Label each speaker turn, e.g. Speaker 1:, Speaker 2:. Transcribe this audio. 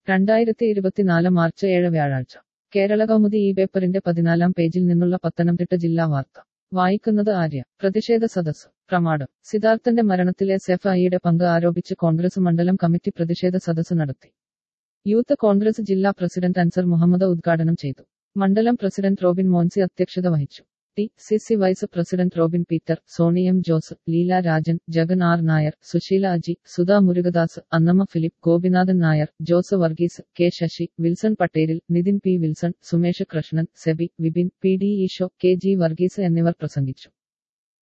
Speaker 1: 2024 March 7 വ്യാഴാഴ്ച കേരള കൗമുദി ഈ പേപ്പറിന്റെ 14-ാം പേജിൽ നിന്നുള്ള പത്തനംതിട്ട ജില്ലാ വാർത്ത വായിക്കുന്നത് ആര്യ. പ്രതിഷേധ സദസ്സ് പ്രമാടം. സിദ്ധാർത്ഥന്റെ മരണത്തിൽ SFIയുടെ പങ്ക് ആരോപിച്ച് കോൺഗ്രസ് മണ്ഡലം കമ്മിറ്റി പ്രതിഷേധ സദസ്സ് നടത്തി. യൂത്ത് കോൺഗ്രസ് ജില്ലാ പ്രസിഡന്റ് അൻസർ മുഹമ്മദ് ഉദ്ഘാടനം ചെയ്തു. മണ്ഡലം പ്രസിഡന്റ് റോബിൻ മോൻസി അധ്യക്ഷത വഹിച്ചു. DCC vice president Robin Peter, Soni M. Jose, Leela Rajan, Jagan R. Nair, Susheela Aji, Sudha Murukadas, Annamma Philip, Gopinathan Nair, Jose Varghese, K. Sasi, Wilson Pattelil, Nithin P. Wilson, Sumesh Krishnan, Seby, Vipin, PD Eesho, KG Varghese എന്നിവർ പ്രസംഗിച്ചു.